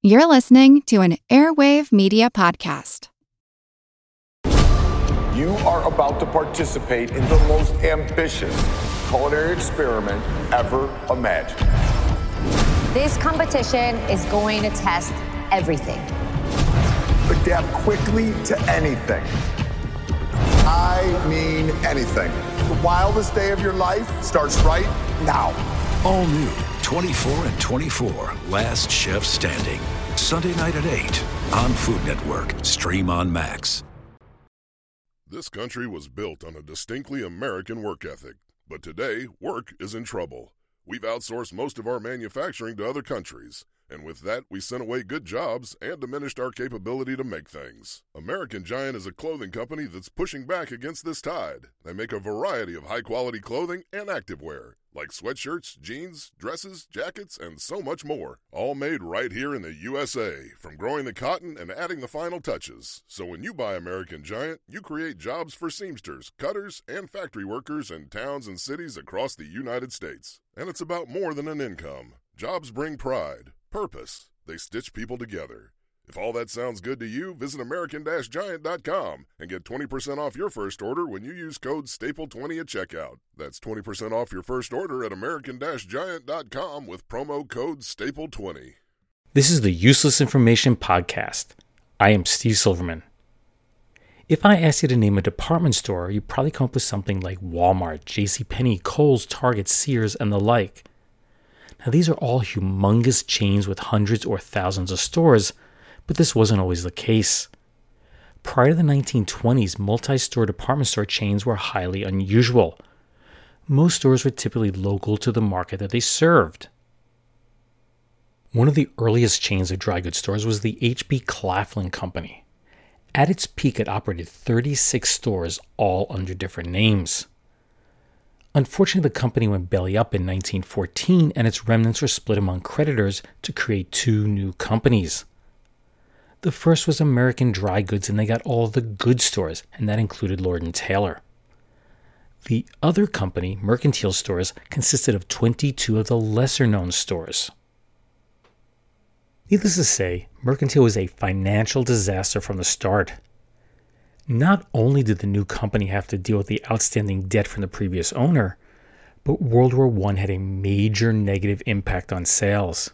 You're listening to an Airwave Media Podcast. You are about to participate in the most ambitious culinary experiment ever imagined. This competition is going to test everything. Adapt quickly to anything. I mean anything. The wildest day of your life starts right now. All new 24 and 24, Last Chef Standing. Sunday night at 8 on Food Network. Stream on Max. This country was built on a distinctly American work ethic. But today, work is in trouble. We've outsourced most of our manufacturing to other countries. And with that, we sent away good jobs and diminished our capability to make things. American Giant is a clothing company that's pushing back against this tide. They make a variety of high-quality clothing and activewear, like sweatshirts, jeans, dresses, jackets, and so much more. All made right here in the USA, from growing the cotton and adding the final touches. So when you buy American Giant, you create jobs for seamsters, cutters, and factory workers in towns and cities across the United States. And it's about more than an income. Jobs bring pride. Purpose. They stitch people together. If all that sounds good to you, visit American-Giant.com and get 20% off your first order when you use code STAPLE20 at checkout. That's 20% off your first order at American-Giant.com with promo code STAPLE20. This is the Useless Information Podcast. I am Steve Silverman. If I asked you to name a department store, you'd probably come up with something like Walmart, JCPenney, Kohl's, Target, Sears, and the like. Now, these are all humongous chains with hundreds or thousands of stores, but this wasn't always the case. Prior to the 1920s, multi-store department store chains were highly unusual. Most stores were typically local to the market that they served. One of the earliest chains of dry goods stores was the H.B. Claflin Company. At its peak, it operated 36 stores, all under different names. Unfortunately, the company went belly up in 1914, and its remnants were split among creditors to create two new companies. The first was American Dry Goods, and they got all of the goods stores, and that included Lord & Taylor. The other company, Mercantile Stores, consisted of 22 of the lesser-known stores. Needless to say, Mercantile was a financial disaster from the start. Not only did the new company have to deal with the outstanding debt from the previous owner, but World War I had a major negative impact on sales.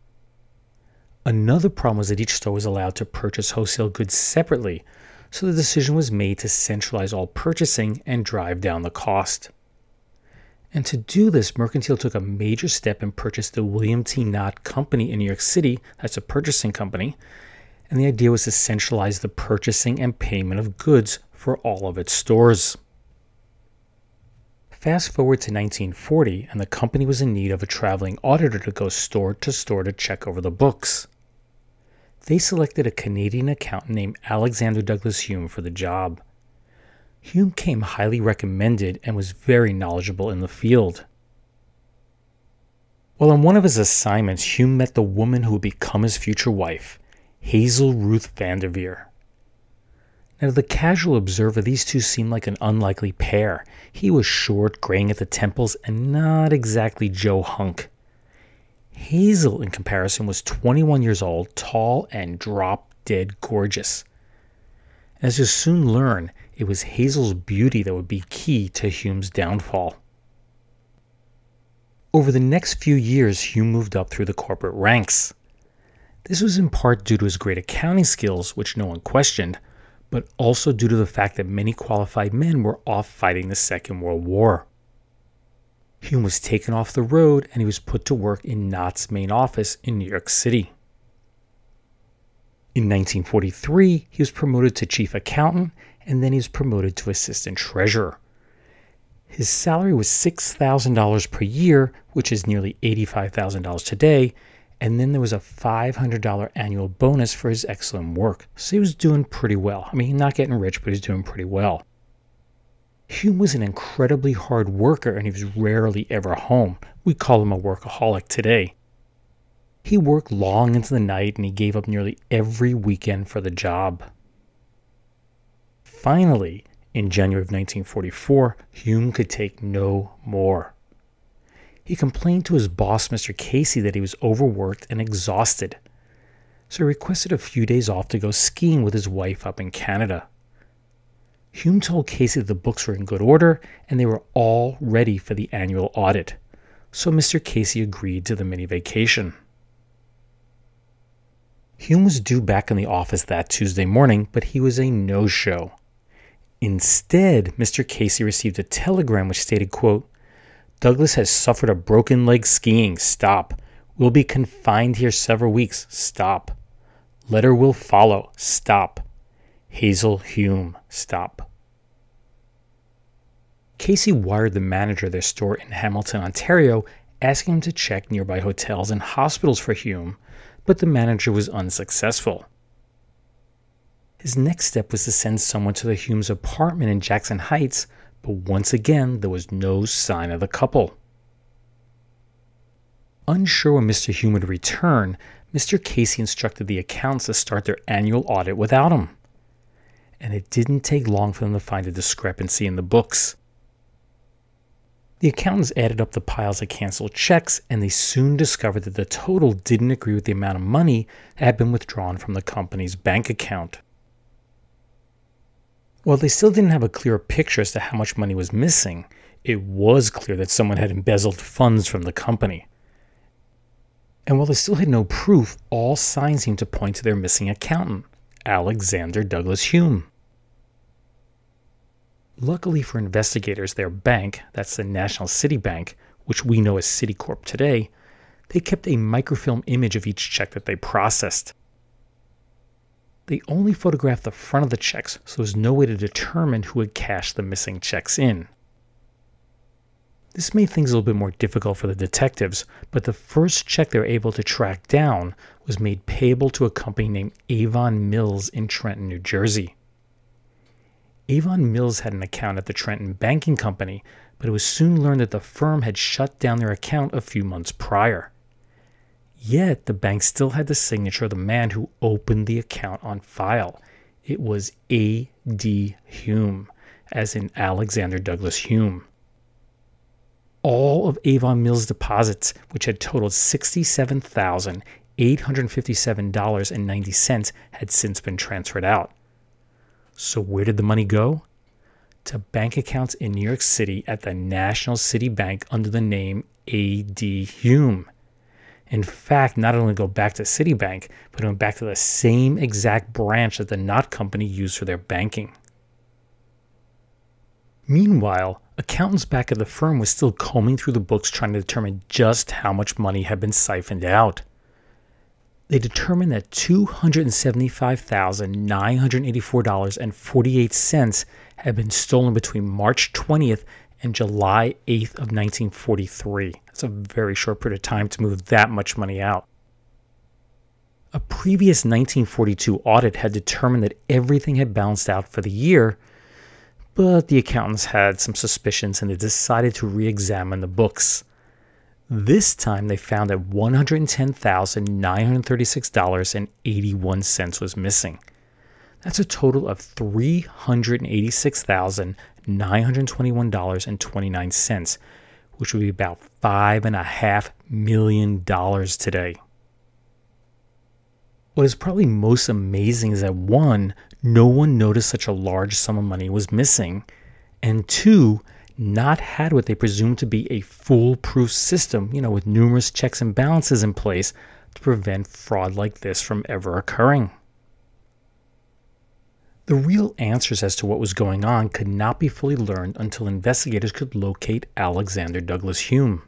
Another problem was that each store was allowed to purchase wholesale goods separately, so the decision was made to centralize all purchasing and drive down the cost. And to do this, Mercantile took a major step and purchased the William T. Knott Company in New York City, that's a purchasing company, and the idea was to centralize the purchasing and payment of goods for all of its stores. Fast forward to 1940, and the company was in need of a traveling auditor to go store to store to check over the books. They selected a Canadian accountant named Alexander Douglas Hume for the job. Hume came highly recommended and was very knowledgeable in the field. While on one of his assignments, Hume met the woman who would become his future wife, Hazel Ruth Vanderveer. Now, to the casual observer, these two seemed like an unlikely pair. He was short, graying at the temples, and not exactly Joe Hunk. Hazel, in comparison, was 21 years old, tall, and drop-dead gorgeous. As you'll soon learn, it was Hazel's beauty that would be key to Hume's downfall. Over the next few years, Hume moved up through the corporate ranks. This was in part due to his great accounting skills, which no one questioned, but also due to the fact that many qualified men were off fighting the Second World War. Hume was taken off the road and he was put to work in Knott's main office in New York City. In 1943, he was promoted to chief accountant, and then he was promoted to assistant treasurer. His salary was $6,000 per year, which is nearly $85,000 today, and then there was a $500 annual bonus for his excellent work. So he was doing pretty well. I mean, not getting rich, but he's doing pretty well. Hume was an incredibly hard worker, and he was rarely ever home. We call him a workaholic today. He worked long into the night, and he gave up nearly every weekend for the job. Finally, in January of 1944, Hume could take no more. He complained to his boss, Mr. Casey, that he was overworked and exhausted. so he requested a few days off to go skiing with his wife up in Canada. Hume told Casey that the books were in good order and they were all ready for the annual audit, so Mr. Casey agreed to the mini vacation. Hume was due back in the office that Tuesday morning, but he was a no-show. Instead, Mr. Casey received a telegram which stated, quote, "Douglas has suffered a broken leg skiing. Stop. Will be confined here several weeks. Stop. Letter will follow. Stop. Hazel Hume. Stop." Casey wired the manager of their store in Hamilton, Ontario, asking him to check nearby hotels and hospitals for Hume, but the manager was unsuccessful. His next step was to send someone to the Hume's apartment in Jackson Heights, but once again there was no sign of the couple. Unsure when Mr. Hume would return, Mr. Casey instructed the accountants to start their annual audit without him. And it didn't take long for them to find a discrepancy in the books. The accountants added up the piles of canceled checks, and they soon discovered that the total didn't agree with the amount of money that had been withdrawn from the company's bank account. While they still didn't have a clear picture as to how much money was missing, it was clear that someone had embezzled funds from the company. And while they still had no proof, all signs seemed to point to their missing accountant, Alexander Douglas Hume. Luckily for investigators, their bank, that's the National City Bank, which we know as Citicorp today, they kept a microfilm image of each check that they processed. They only photographed the front of the checks, so there was no way to determine who had cashed the missing checks in. This made things a little bit more difficult for the detectives, but the first check they were able to track down was made payable to a company named Avon Mills in Trenton, New Jersey. Avon Mills had an account at the Trenton Banking Company, but it was soon learned that the firm had shut down their account a few months prior. Yet, the bank still had the signature of the man who opened the account on file. It was A.D. Hume, as in Alexander Douglas Hume. All of Avon Mills' deposits, which had totaled $67,857.90, had since been transferred out. So where did the money go? To bank accounts in New York City at the National City Bank under the name A.D. Hume. In fact, not only go back to Citibank, but went back to the same exact branch that the Knott Company used for their banking. Meanwhile, accountants back at the firm were still combing through the books trying to determine just how much money had been siphoned out. They determined that $275,984.48 had been stolen between March 20th and July 8th of 1943. That's a very short period of time to move that much money out. A previous 1942 audit had determined that everything had balanced out for the year, but the accountants had some suspicions and they decided to re-examine the books. This time they found that $110,936.81 was missing. That's a total of $386,921.29, which would be about $5.5 million today. What is probably most amazing is that 1, no one noticed such a large sum of money was missing, and 2, Knott had what they presumed to be a foolproof system, with numerous checks and balances in place to prevent fraud like this from ever occurring. The real answers as to what was going on could not be fully learned until investigators could locate Alexander Douglas Hume.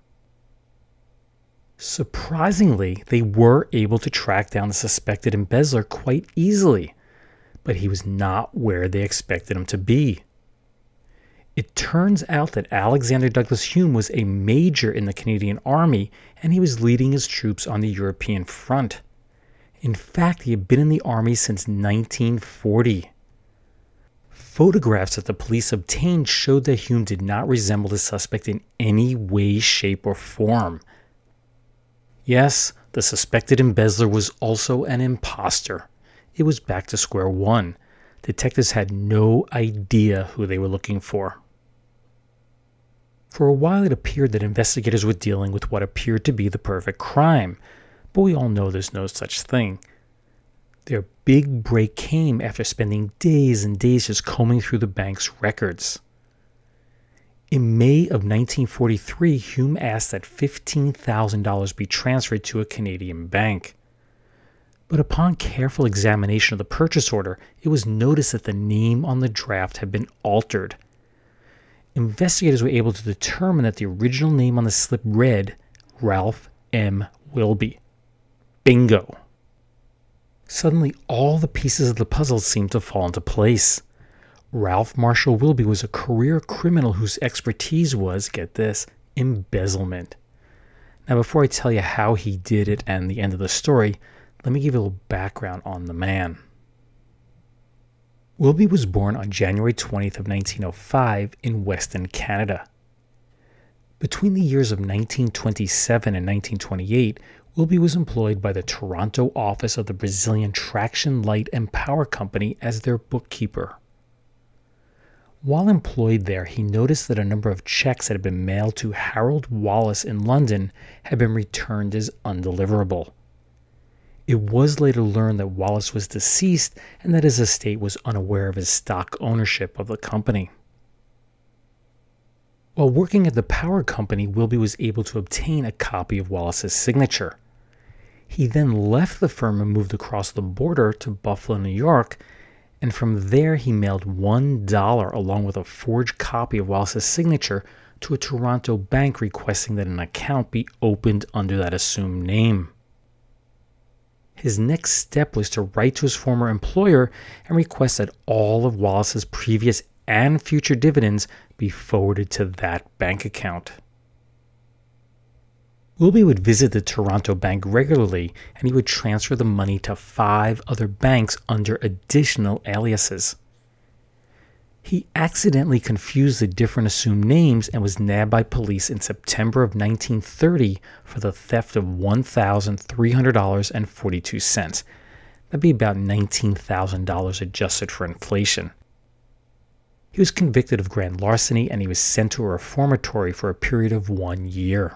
Surprisingly, they were able to track down the suspected embezzler quite easily, but he was not where they expected him to be. It turns out that Alexander Douglas Hume was a major in the Canadian Army, and he was leading his troops on the European front. In fact, he had been in the Army since 1940. Photographs that the police obtained showed that Hume did not resemble the suspect in any way, shape, or form. Yes, the suspected embezzler was also an imposter. It was back to square one. Detectives had no idea who they were looking for. For a while, it appeared that investigators were dealing with what appeared to be the perfect crime, but we all know there's no such thing. Their big break came after spending days and days just combing through the bank's records. In May of 1943, Hume asked that $15,000 be transferred to a Canadian bank. But upon careful examination of the purchase order, it was noticed that the name on the draft had been altered. Investigators were able to determine that the original name on the slip read Ralph M. Wilby. Bingo! Suddenly, all the pieces of the puzzle seemed to fall into place. Ralph Marshall Wilby was a career criminal whose expertise was, get this, embezzlement. Now, before I tell you how he did it and the end of the story, let me give you a little background on the man. Wilby was born on January 20th of 1905 in Western Canada. Between the years of 1927 and 1928, Wilby was employed by the Toronto office of the Brazilian Traction Light and Power Company as their bookkeeper. While employed there, he noticed that a number of checks that had been mailed to Harold Wallace in London had been returned as undeliverable. It was later learned that Wallace was deceased and that his estate was unaware of his stock ownership of the company. While working at the power company, Wilby was able to obtain a copy of Wallace's signature. He then left the firm and moved across the border to Buffalo, New York, and from there he mailed $1 along with a forged copy of Wallace's signature to a Toronto bank requesting that an account be opened under that assumed name. His next step was to write to his former employer and request that all of Wallace's previous and future dividends be forwarded to that bank account. Wilby would visit the Toronto bank regularly, and he would transfer the money to 5 other banks under additional aliases. He accidentally confused the different assumed names and was nabbed by police in September of 1930 for the theft of $1,300.42. That'd be about $19,000 adjusted for inflation. He was convicted of grand larceny and he was sent to a reformatory for a period of 1 year.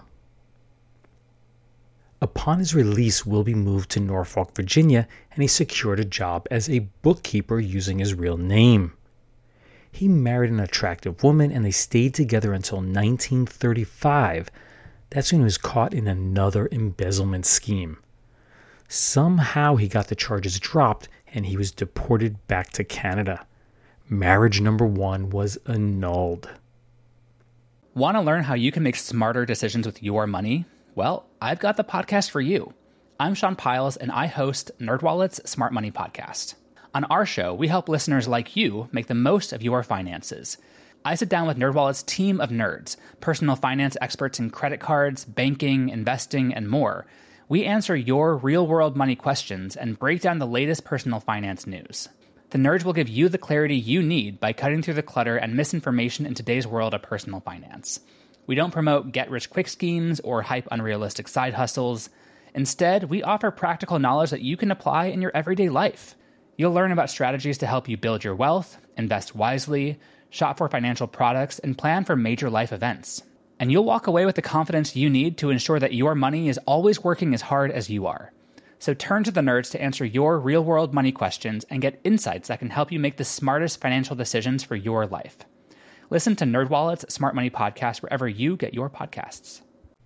Upon his release, Wilby moved to Norfolk, Virginia, and he secured a job as a bookkeeper using his real name. He married an attractive woman and they stayed together until 1935. That's when he was caught in another embezzlement scheme. Somehow he got the charges dropped and he was deported back to Canada. Marriage number 1 was annulled. Want to learn how you can make smarter decisions with your money? Well, I've got the podcast for you. I'm Sean Piles, and I host NerdWallet's Smart Money Podcast. On our show, we help listeners like you make the most of your finances. I sit down with NerdWallet's team of nerds, personal finance experts in credit cards, banking, investing, and more. We answer your real-world money questions and break down the latest personal finance news. The nerds will give you the clarity you need by cutting through the clutter and misinformation in today's world of personal finance. We don't promote get-rich-quick schemes or hype unrealistic side hustles. Instead, we offer practical knowledge that you can apply in your everyday life. You'll learn about strategies to help you build your wealth, invest wisely, shop for financial products, and plan for major life events. And you'll walk away with the confidence you need to ensure that your money is always working as hard as you are. So turn to the nerds to answer your real-world money questions and get insights that can help you make the smartest financial decisions for your life. Listen to NerdWallet's Smart Money Podcast wherever you get your podcasts.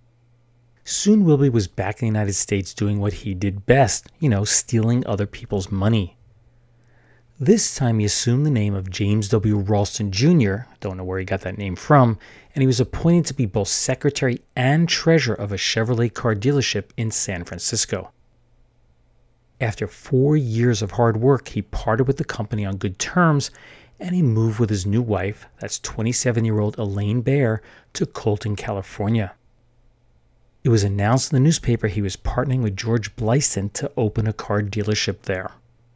Soon Wilby was back in the United States doing what he did best, stealing other people's money. This time he assumed the name of James W. Ralston Jr., don't know where he got that name from, and he was appointed to be both secretary and treasurer of a Chevrolet car dealership in San Francisco. After 4 years of hard work, he parted with the company on good terms, and he moved with his new wife, that's 27-year-old Elaine Baer, to Colton, California. It was announced in the newspaper he was partnering with George Blyson to open a car dealership there.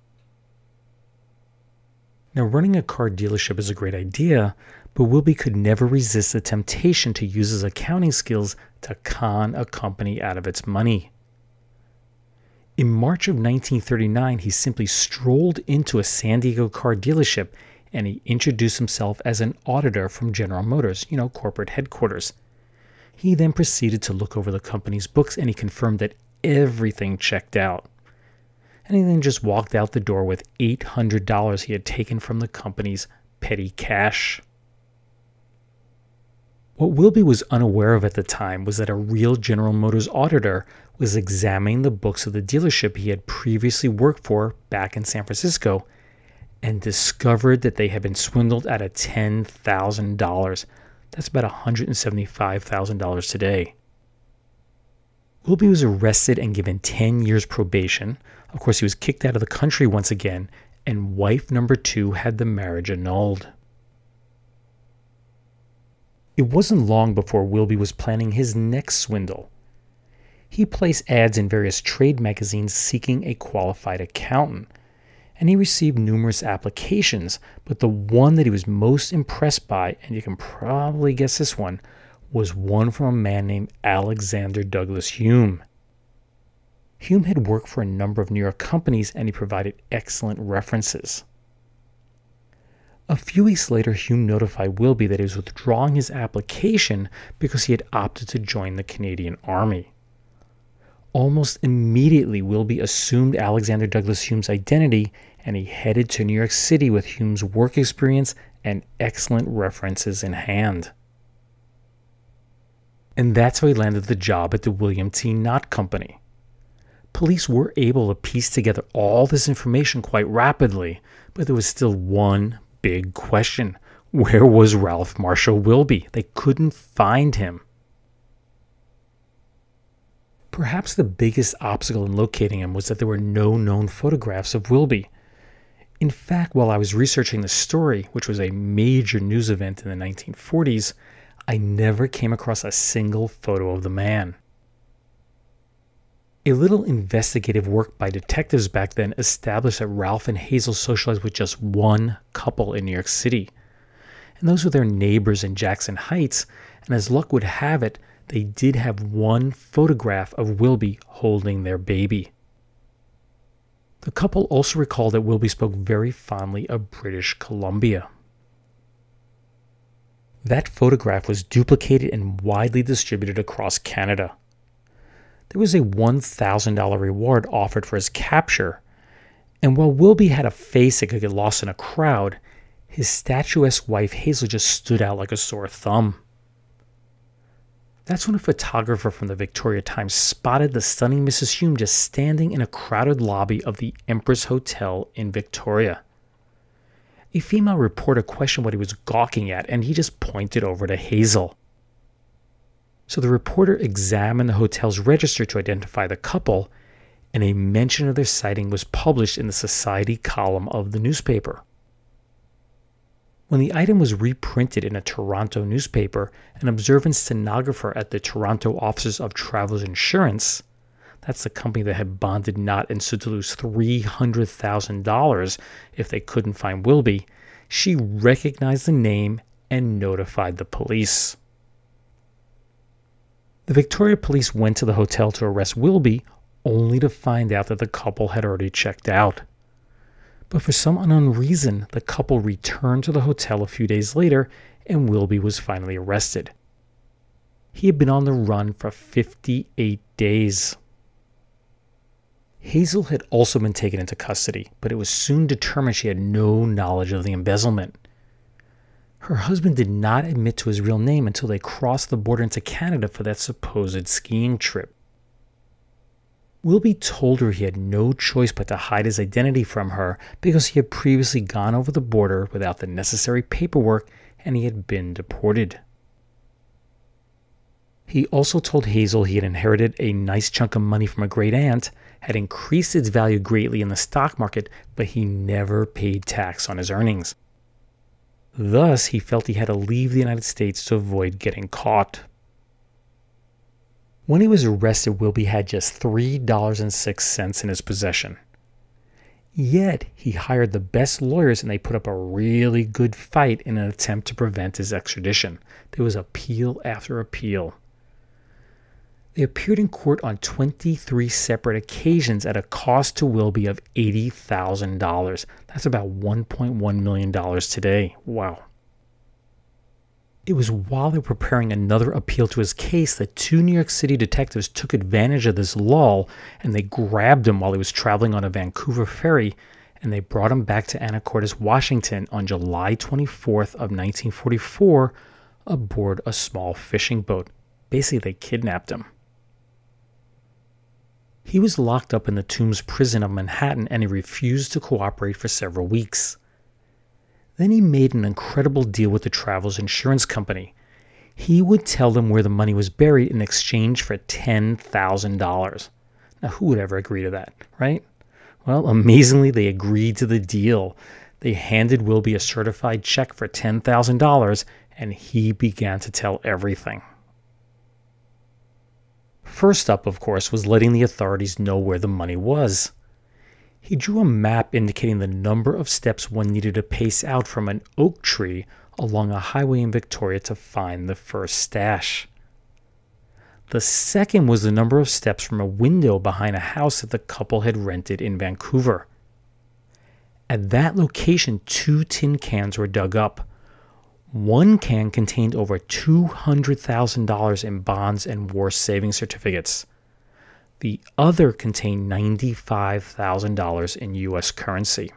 Now, running a car dealership is a great idea, but Wilby could never resist the temptation to use his accounting skills to con a company out of its money. In March of 1939, he simply strolled into a San Diego car dealership and he introduced himself as an auditor from General Motors, corporate headquarters. He then proceeded to look over the company's books and he confirmed that everything checked out. and he then just walked out the door with $800 he had taken from the company's petty cash. What Wilby was unaware of at the time was that a real General Motors auditor was examining the books of the dealership he had previously worked for back in San Francisco and discovered that they had been swindled out of $10,000. That's about $175,000 today. Wilby was arrested and given 10 years probation. Of course, he was kicked out of the country once again, and wife number 2 had the marriage annulled. It wasn't long before Wilby was planning his next swindle. He placed ads in various trade magazines seeking a qualified accountant, and he received numerous applications, but the one that he was most impressed by, and you can probably guess this one, was one from a man named Alexander Douglas Hume. Hume had worked for a number of New York companies, and he provided excellent references. A few weeks later, Hume notified Wilby that he was withdrawing his application because he had opted to join the Canadian Army. Almost immediately, Wilby assumed Alexander Douglas Hume's identity, and he headed to New York City with Hume's work experience and excellent references in hand. And that's how he landed the job at the William T. Knott Company. Police were able to piece together all this information quite rapidly, but there was still one big question. Where was Ralph Marshall Wilby? They couldn't find him. Perhaps the biggest obstacle in locating him was that there were no known photographs of Wilby. In fact, while I was researching the story, which was a major news event in the 1940s, I never came across a single photo of the man. A little investigative work by detectives back then established that Ralph and Hazel socialized with just one couple in New York City. And those were their neighbors in Jackson Heights, and as luck would have it, they did have one photograph of Wilby holding their baby. The couple also recalled that Wilby spoke very fondly of British Columbia. That photograph was duplicated and widely distributed across Canada. There was a $1,000 reward offered for his capture, and while Wilby had a face that could get lost in a crowd, his statuesque wife Hazel just stood out like a sore thumb. That's when a photographer from the Victoria Times spotted the stunning Mrs. Hume just standing in a crowded lobby of the Empress Hotel in Victoria. A female reporter questioned what he was gawking at, and he just pointed over to Hazel. So the reporter examined the hotel's register to identify the couple, and a mention of their sighting was published in the Society column of the newspaper. When the item was reprinted in a Toronto newspaper, an observant stenographer at the Toronto Offices of Travelers Insurance, that's the company that had bonded Knott and stood to lose $300,000 if they couldn't find Wilby, she recognized the name and notified the police. The Victoria police went to the hotel to arrest Wilby, only to find out that the couple had already checked out. But for some unknown reason, the couple returned to the hotel a few days later, and Wilby was finally arrested. He had been on the run for 58 days. Hazel had also been taken into custody, but it was soon determined she had no knowledge of the embezzlement. Her husband did not admit to his real name until they crossed the border into Canada for that supposed skiing trip. Wilby told her he had no choice but to hide his identity from her because he had previously gone over the border without the necessary paperwork and he had been deported. He also told Hazel he had inherited a nice chunk of money from a great aunt, had increased its value greatly in the stock market, but he never paid tax on his earnings. Thus, he felt he had to leave the United States to avoid getting caught. When he was arrested, Wilby had just $3.06 in his possession. Yet, he hired the best lawyers and they put up a really good fight in an attempt to prevent his extradition. There was appeal after appeal. They appeared in court on 23 separate occasions at a cost to Wilby of $80,000. That's about $1.1 million today. Wow. It was while they were preparing another appeal to his case that 2 New York City detectives took advantage of this lull, and they grabbed him while he was traveling on a Vancouver ferry, and they brought him back to Anacortes, Washington on July 24th of 1944 aboard a small fishing boat. Basically, they kidnapped him. He was locked up in the Tombs prison of Manhattan, and he refused to cooperate for several weeks. Then he made an incredible deal with the Travelers Insurance Company. He would tell them where the money was buried in exchange for $10,000. Now, who would ever agree to that, right? Well, amazingly, they agreed to the deal. They handed Wilby a certified check for $10,000, and he began to tell everything. First up, of course, was letting the authorities know where the money was. He drew a map indicating the number of steps one needed to pace out from an oak tree along a highway in Victoria to find the first stash. The second was the number of steps from a window behind a house that the couple had rented in Vancouver. At that location, 2 tin cans were dug up. One can contained over $200,000 in bonds and war savings certificates. The other contained $95,000 in U.S. currency.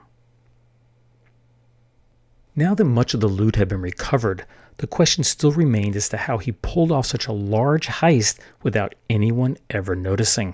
Now that much of the loot had been recovered, the question still remained as to how he pulled off such a large heist without anyone ever noticing.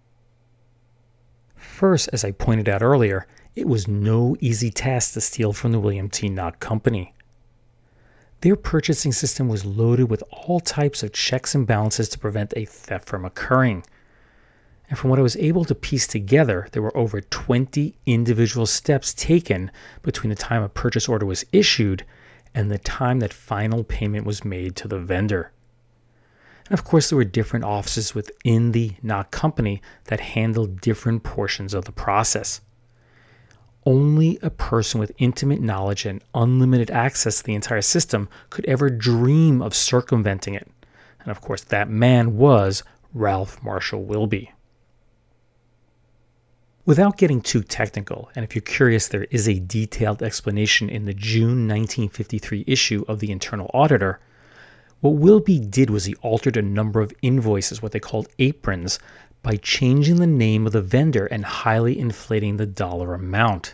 First, as I pointed out earlier, it was no easy task to steal from the William T. Knott Company. Their purchasing system was loaded with all types of checks and balances to prevent a theft from occurring. And from what I was able to piece together, there were over 20 individual steps taken between the time a purchase order was issued and the time that final payment was made to the vendor. And of course, there were different offices within the Knott Company that handled different portions of the process. Only a person with intimate knowledge and unlimited access to the entire system could ever dream of circumventing it. And of course, that man was Ralph Marshall Wilby. Without getting too technical, and if you're curious, there is a detailed explanation in the June 1953 issue of the Internal Auditor, what Wilby did was he altered a number of invoices, what they called aprons, by changing the name of the vendor and highly inflating the dollar amount.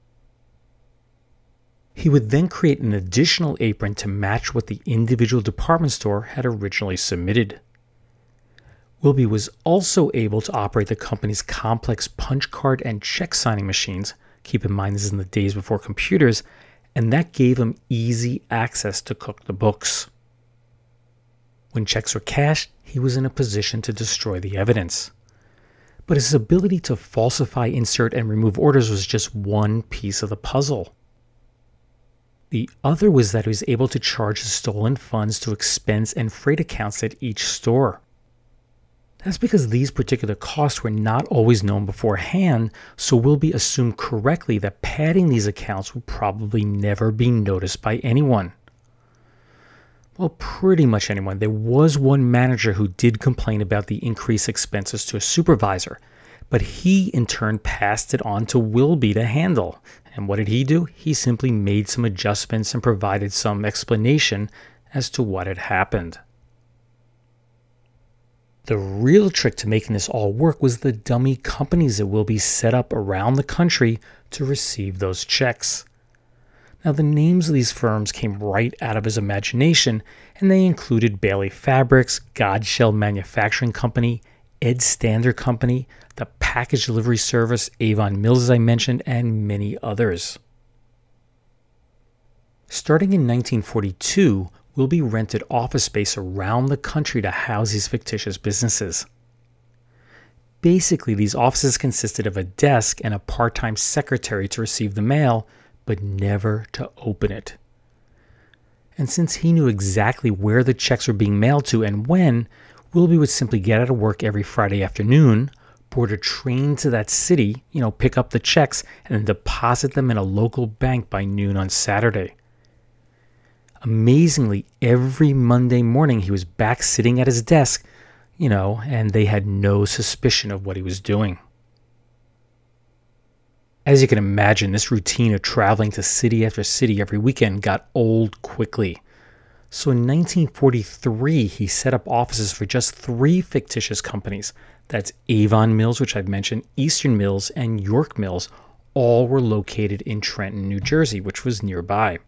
He would then create an additional apron to match what the individual department store had originally submitted. Wilby was also able to operate the company's complex punch card and check signing machines. Keep in mind, this is in the days before computers, and that gave him easy access to cook the books. When checks were cashed, he was in a position to destroy the evidence. But his ability to falsify, insert, and remove orders was just one piece of the puzzle. The other was that he was able to charge the stolen funds to expense and freight accounts at each store. That's because these particular costs were not always known beforehand, so Wilby assumed correctly that padding these accounts would probably never be noticed by anyone. Well, pretty much anyone. There was one manager who did complain about the increased expenses to a supervisor, but he in turn passed it on to Wilby to handle. And what did he do? He simply made some adjustments and provided some explanation as to what had happened. The real trick to making this all work was the dummy companies that Wilby set up around the country to receive those checks. Now, the names of these firms came right out of his imagination, and they included Bailey Fabrics, Godshell Manufacturing Company, Ed Standard Company, the Package Delivery Service, Avon Mills, as I mentioned, and many others. Starting in 1942, Wilby rented office space around the country to house these fictitious businesses. Basically, these offices consisted of a desk and a part-time secretary to receive the mail, but never to open it. And since he knew exactly where the checks were being mailed to and when, Wilby would simply get out of work every Friday afternoon, board a train to that city, pick up the checks, and then deposit them in a local bank by noon on Saturday. Amazingly, every Monday morning he was back sitting at his desk, and they had no suspicion of what he was doing. As you can imagine, this routine of traveling to city after city every weekend got old quickly. So in 1943, he set up offices for just 3 fictitious companies. That's Avon Mills, which I've mentioned, Eastern Mills, and York Mills. All were located in Trenton, New Jersey, which was nearby.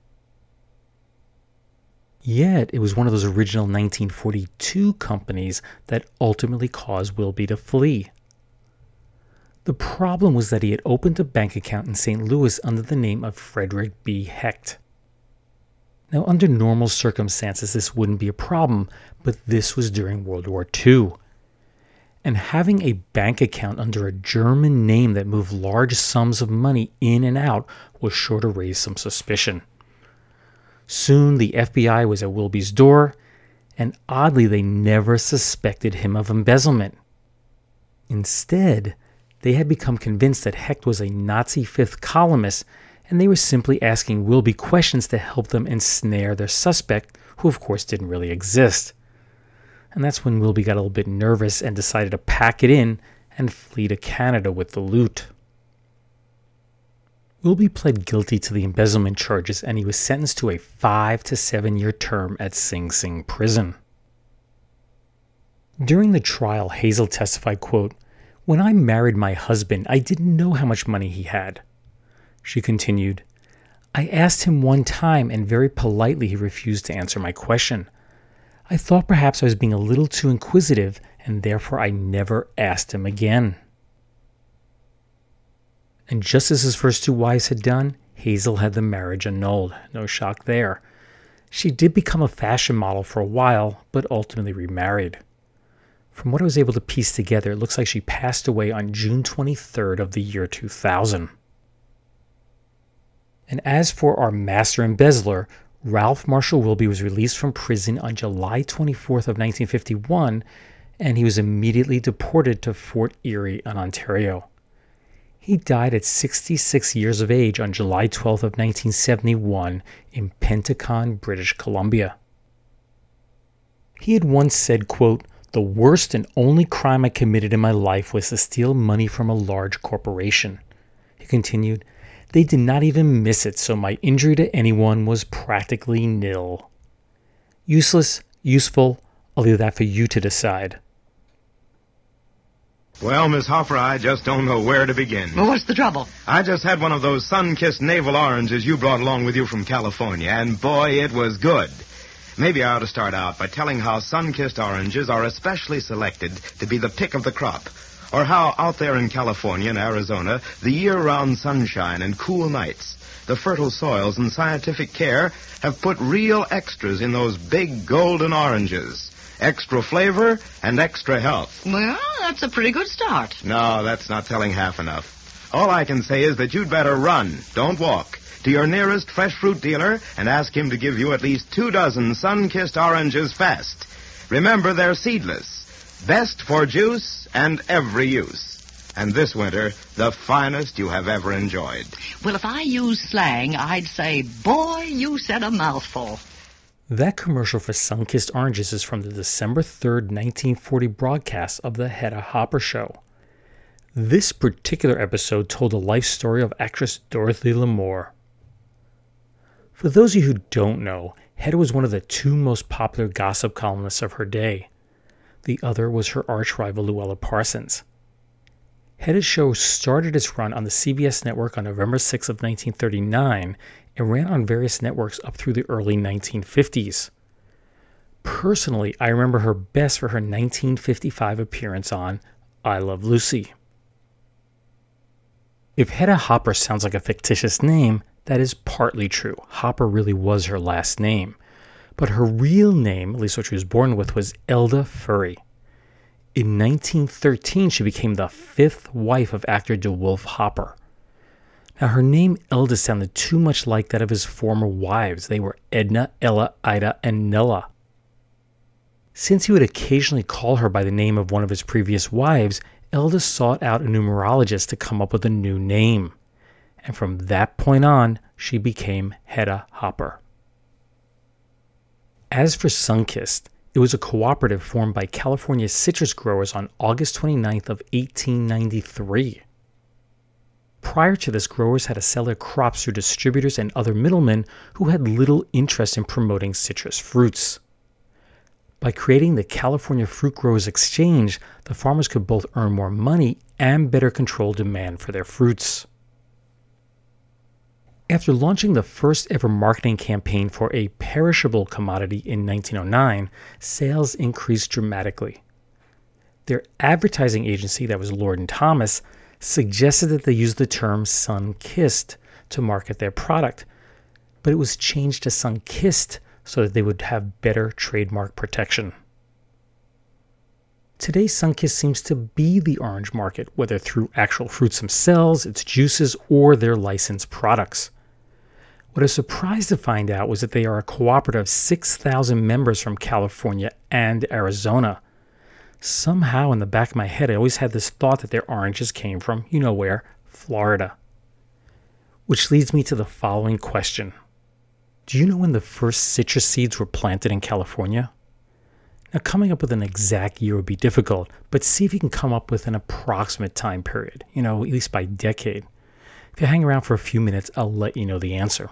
Yet, it was one of those original 1942 companies that ultimately caused Wilby to flee. The problem was that he had opened a bank account in St. Louis under the name of Frederick B. Hecht. Now, under normal circumstances, this wouldn't be a problem, but this was during World War II. And having a bank account under a German name that moved large sums of money in and out was sure to raise some suspicion. Soon, the FBI was at Wilby's door, and oddly, they never suspected him of embezzlement. Instead, they had become convinced that Hecht was a Nazi fifth columnist, and they were simply asking Wilby questions to help them ensnare their suspect, who of course didn't really exist. And that's when Wilby got a little bit nervous and decided to pack it in and flee to Canada with the loot. Wilby pled guilty to the embezzlement charges, and he was sentenced to a 5 to 7 year term at Sing Sing prison. During the trial, Hazel testified, quote, "When I married my husband, I didn't know how much money he had." She continued, "I asked him one time, and very politely he refused to answer my question. I thought perhaps I was being a little too inquisitive, and therefore I never asked him again." And just as his first 2 wives had done, Hazel had the marriage annulled. No shock there. She did become a fashion model for a while, but ultimately remarried. From what I was able to piece together, it looks like she passed away on June 23rd of the year 2000. And as for our master embezzler, Ralph Marshall Wilby was released from prison on July 24th of 1951, and he was immediately deported to Fort Erie in Ontario. He died at 66 years of age on July 12th of 1971 in Penticon, British Columbia. He had once said, quote, "The worst and only crime I committed in my life was to steal money from a large corporation." He continued, "They did not even miss it, so my injury to anyone was practically nil. Useless, useful, I'll leave that for you to decide." Well, Miss Hopper, I just don't know where to begin. Well, what's the trouble? I just had one of those sun-kissed navel oranges you brought along with you from California, and boy, it was good. Maybe I ought to start out by telling how sun-kissed oranges are especially selected to be the pick of the crop, or how out there in California and Arizona, the year-round sunshine and cool nights, the fertile soils and scientific care have put real extras in those big golden oranges. Extra flavor and extra health. Well, that's a pretty good start. No, that's not telling half enough. All I can say is that you'd better run, don't walk, to your nearest fresh fruit dealer and ask him to give you at least 2 dozen sun-kissed oranges fast. Remember, they're seedless, best for juice and every use. And this winter, the finest you have ever enjoyed. Well, if I use slang, I'd say, boy, you said a mouthful. That commercial for sun-kissed oranges is from the December 3rd, 1940 broadcast of the Hedda Hopper Show. This particular episode told the life story of actress Dorothy Lamour. For those of you who don't know, Hedda was one of the 2 most popular gossip columnists of her day. The other was her arch-rival Luella Parsons. Hedda's show started its run on the CBS network on November 6 of 1939 and ran on various networks up through the early 1950s. Personally, I remember her best for her 1955 appearance on I Love Lucy. If Hedda Hopper sounds like a fictitious name, that is partly true. Hopper really was her last name. But her real name, at least what she was born with, was Elda Furry. In 1913, she became the 5th wife of actor DeWolf Hopper. Now, her name Elda sounded too much like that of his former wives. They were Edna, Ella, Ida, and Nella. Since he would occasionally call her by the name of one of his previous wives, Elda sought out a numerologist to come up with a new name. And from that point on, she became Hedda Hopper. As for Sunkist, it was a cooperative formed by California citrus growers on August 29th of 1893. prior to this, growers had to sell their crops through distributors and other middlemen who had little interest in promoting citrus fruits. By creating the California Fruit Growers Exchange, the farmers could both earn more money and better control demand for their fruits. After launching the first ever marketing campaign for a perishable commodity in 1909, sales increased dramatically. Their advertising agency, that was Lord & Thomas, suggested that they use the term sun-kissed to market their product, but it was changed to sun-kissed so that they would have better trademark protection. Today, sun-kissed seems to be the orange market, whether through actual fruits themselves, its juices, or their licensed products. What I was surprised to find out was that they are a cooperative of 6,000 members from California and Arizona. Somehow in the back of my head, I always had this thought that their oranges came from, you know where, Florida. Which leads me to the following question. Do you know when the first citrus seeds were planted in California? Now, coming up with an exact year would be difficult, but see if you can come up with an approximate time period, at least by decade. If you hang around for a few minutes, I'll let you know the answer.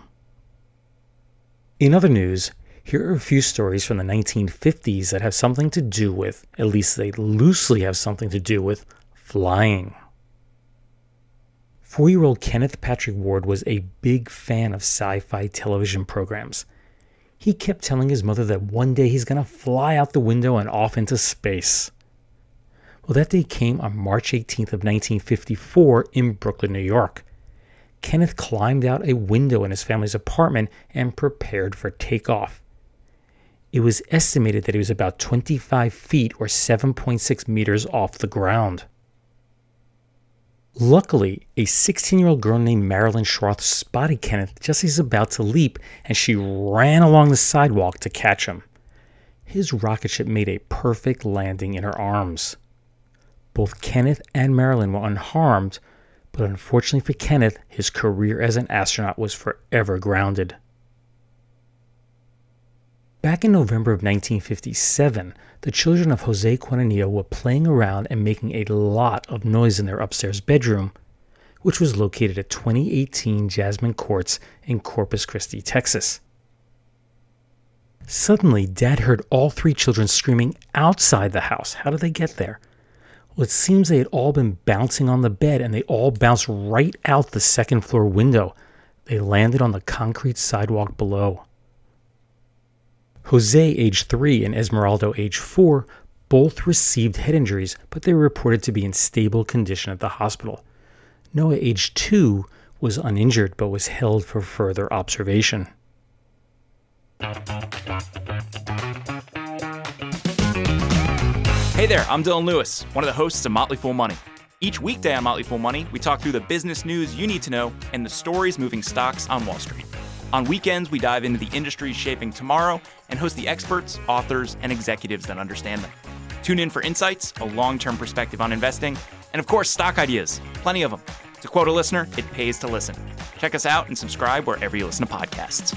In other news, here are a few stories from the 1950s that have something to do with, at least they loosely have something to do with, flying. 4-year-old Kenneth Patrick Ward was a big fan of sci-fi television programs. He kept telling his mother that one day he's going to fly out the window and off into space. Well, that day came on March 18th of 1954 in Brooklyn, New York. Kenneth climbed out a window in his family's apartment and prepared for takeoff. It was estimated that he was about 25 feet or 7.6 meters off the ground. Luckily, a 16-year-old girl named Marilyn Schroth spotted Kenneth just as he was about to leap, and she ran along the sidewalk to catch him. His rocket ship made a perfect landing in her arms. Both Kenneth and Marilyn were unharmed, but unfortunately for Kenneth, his career as an astronaut was forever grounded. Back in November of 1957, the children of Jose Quintanilla were playing around and making a lot of noise in their upstairs bedroom, which was located at 2018 Jasmine Courts in Corpus Christi, Texas. Suddenly, Dad heard all 3 children screaming outside the house. How did they get there? Well, it seems they had all been bouncing on the bed, and they all bounced right out the second floor window. They landed on the concrete sidewalk below. Jose, age 3, and Esmeraldo, age 4, both received head injuries, but they were reported to be in stable condition at the hospital. Noah, age 2, was uninjured but was held for further observation. Hey there, I'm Dylan Lewis, one of the hosts of Motley Fool Money. Each weekday on Motley Fool Money, we talk through the business news you need to know and the stories moving stocks on Wall Street. On weekends, we dive into the industries shaping tomorrow and host the experts, authors, and executives that understand them. Tune in for insights, a long-term perspective on investing, and of course, stock ideas. Plenty of them. To quote a listener, it pays to listen. Check us out and subscribe wherever you listen to podcasts.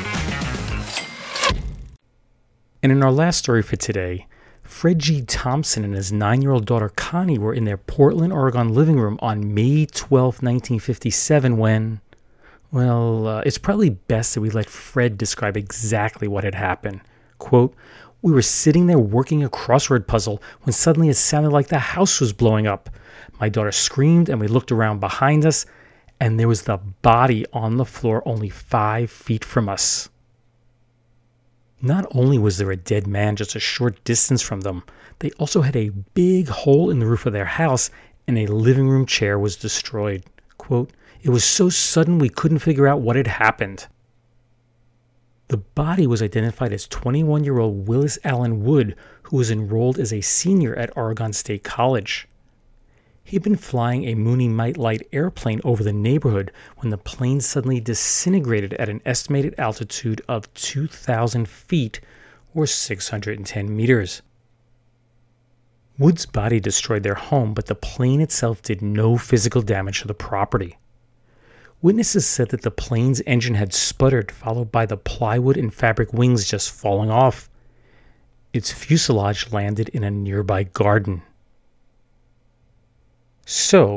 And in our last story for today, Fred G. Thompson and his 9-year-old daughter Connie were in their Portland, Oregon living room on May 12, 1957 when, it's probably best that we let Fred describe exactly what had happened. Quote, "We were sitting there working a crossword puzzle when suddenly it sounded like the house was blowing up. My daughter screamed and we looked around behind us and there was the body on the floor only 5 feet from us." Not only was there a dead man just a short distance from them, they also had a big hole in the roof of their house and a living room chair was destroyed. Quote, "It was so sudden we couldn't figure out what had happened." The body was identified as 21-year-old Willis Allen Wood, who was enrolled as a senior at Oregon State College. He'd been flying a Mooney Light airplane over the neighborhood when the plane suddenly disintegrated at an estimated altitude of 2,000 feet or 610 meters. Wood's body destroyed their home, but the plane itself did no physical damage to the property. Witnesses said that the plane's engine had sputtered, followed by the plywood and fabric wings just falling off. Its fuselage landed in a nearby garden. So,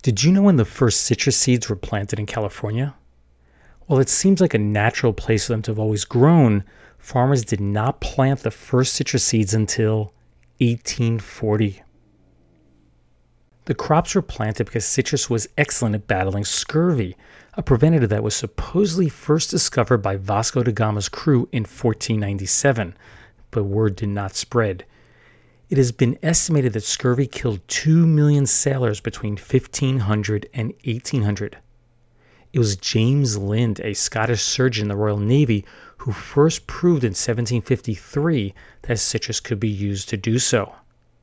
Did you know when the first citrus seeds were planted in California? While it seems like a natural place for them to have always grown, farmers did not plant the first citrus seeds until 1840. The crops were planted because citrus was excellent at battling scurvy, a preventative that was supposedly first discovered by Vasco da Gama's crew in 1497, but word did not spread. It has been estimated that scurvy killed 2 million sailors between 1500 and 1800. It was James Lind, a Scottish surgeon in the Royal Navy, who first proved in 1753 that citrus could be used to do so.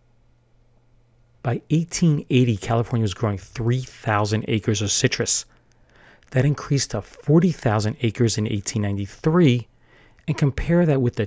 By 1880, California was growing 3,000 acres of citrus. That increased to 40,000 acres in 1893, and compare that with the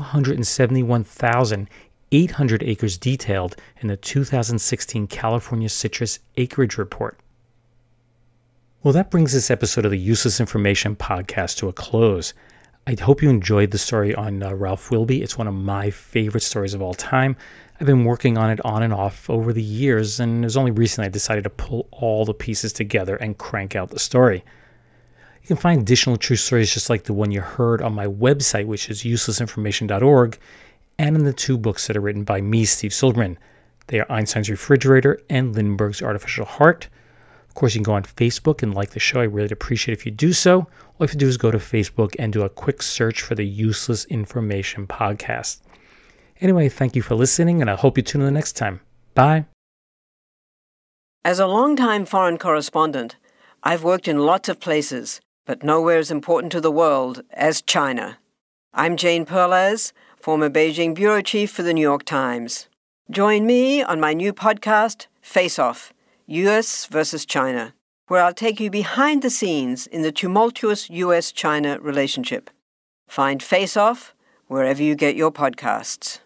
271,800 acres detailed in the 2016 California Citrus Acreage Report. Well, that brings this episode of the Useless Information Podcast to a close. I hope you enjoyed the story on Ralph Wilby. It's one of my favorite stories of all time. I've been working on it on and off over the years, and it was only recently I decided to pull all the pieces together and crank out the story. You can find additional true stories just like the one you heard on my website, which is uselessinformation.org, and in the 2 books that are written by me, Steve Silverman. They are Einstein's Refrigerator and Lindbergh's Artificial Heart. Of course, you can go on Facebook and like the show. I really appreciate it if you do so. All you have to do is go to Facebook and do a quick search for the Useless Information Podcast. Anyway, thank you for listening, and I hope you tune in the next time. Bye. As a longtime foreign correspondent, I've worked in lots of places, but nowhere as important to the world as China. I'm Jane Perlez, former Beijing bureau chief for the New York Times. Join me on my new podcast, Face Off, U.S. versus China, where I'll take you behind the scenes in the tumultuous U.S.-China relationship. Find Face Off wherever you get your podcasts.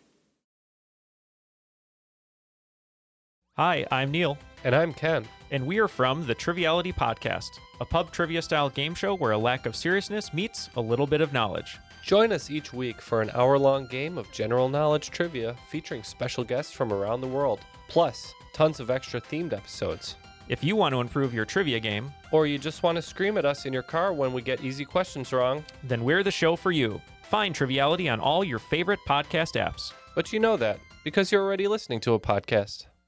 Hi, I'm Neil. And I'm Ken. And we are from the Triviality Podcast, a pub trivia-style game show where a lack of seriousness meets a little bit of knowledge. Join us each week for an hour-long game of general knowledge trivia featuring special guests from around the world, plus tons of extra themed episodes. If you want to improve your trivia game, or you just want to scream at us in your car when we get easy questions wrong, then we're the show for you. Find Triviality on all your favorite podcast apps. But you know that, because you're already listening to a podcast.